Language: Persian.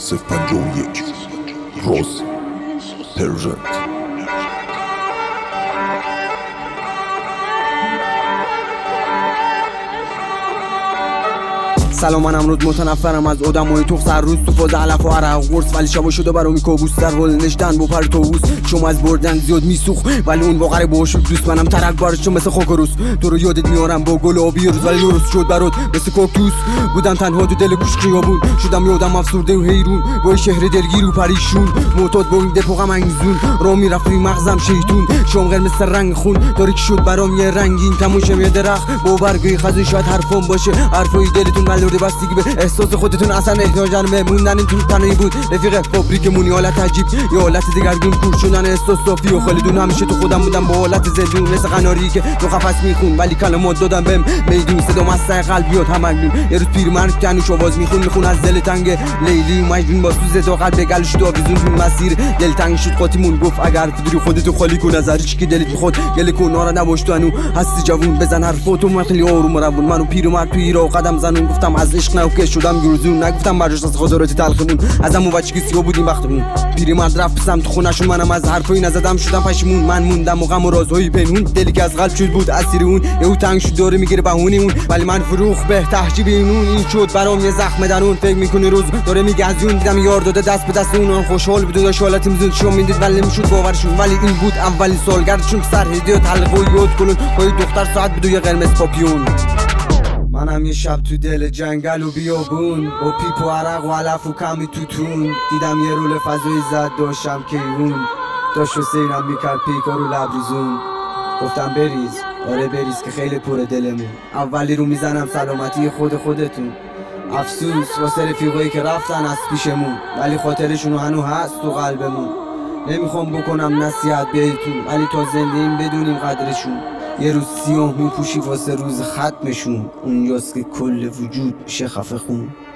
051 روز پرژنت. سلام، من امروز متنفرم از آدمای تو سر روز تو فاز علف و عرق قرص، ولی شبا شده برام میکوبوس در حال نشدن با پر توبوس. شما از بردن زیاد میسوخ ولی اون واقعا باهاش دوست، منم ترک بارشم مثل خاک و روز. تو رو یادت میارم با گل آبی روز، ولی درست شد برات مثل کاکتوس. بودم تنها تو دل کوچ خیابون، شدم یادم افسرده و حیرون با شهر دلگیر و پریشون. معتاد با این دپ و غم انگیزون، راه میرفت روی مغزم شیطون. شام قرمز رنگ خون تاریک شد برام یه رنگین تموشم یه درخت با برگای خزون. شاید حرفم باشه حرفای دلتون، بلورده بستگی به احساس خودتون. اصلا احتیاجن به موندن تو تنهایی بود رفیق فابریکمون. حالت عجیب یا حالت دگرگون، کور شدن احساس صافی و خالیدون. همیشه تو خودم بودم با حالت زندون، مثل قناری که تو قفس میخون ولی کلمات دادم بهم میدون. صدام از ته قلبیات همگون. یه روز پیرمرد کنوش آواز میخون از دل تنگ لیلی و مجنون. با سوز تو قلب گلش تو آویزون تو مسیر دلتنگ شد قاطیمون. گفت اگر فدری خودتو خالی کن از هر چی که دلت میخواد، گله کن نارا نباش تو انو هستی جوون. بزن حرفاتو من خیلی آروم و روون. منو پیرمرد توی راه قدم زنون. گفتم از عشق نو که شدم گروزون، نگفتم برجاست از خاطرات تلخمون. ازمون بچگی سیاه بودیم وقتمون. پیرمرد رفت سمت خونه‌شون، منم از حرفای نزدم شدم پشیمون. من موندم و غم و رازهای پنهون، دلی که از قلب شد بود اسیر اون. یهو تنگ شد داره میگیره بهونه اون، ولی من فروخ به تحجیب اینون. این شد برام یه زخم درون. فکر میکنه روز داره میگزیون. دیدم یار داده دست به دست اون، خوشحال بود و داشت حالت میزون شو میدید ولی نمیشد باورشون. ولی این بود اولین سالگردشون، سر هدیه تلقی و یاد کنون با دختر ساعت بود و یه قرمز پاپیون. منم یه شب تو دل جنگل و بیابون، با پیپ و عرق و علف و کمی توتون. دیدم یه رول فضایی زد داشتم کیهون، داشت و سیرم میکرد پیکا رو لبریزون. گفتم بریز، آره بریز که خیلی پر دلمون. اولی رو میزنم سلامتی خودتون. افسوس واسه رفیقایی که رفتن از پیشمون، ولی خاطرشونو هنو هست تو قلبمون. نمیخوام بکنم نصیحت بهتون، ولی تا زنده این بدونیم قدرشون. یه روز سیاه میپوشی واسه روز ختمشون، اونجاست که کل وجود میشه خفه خون.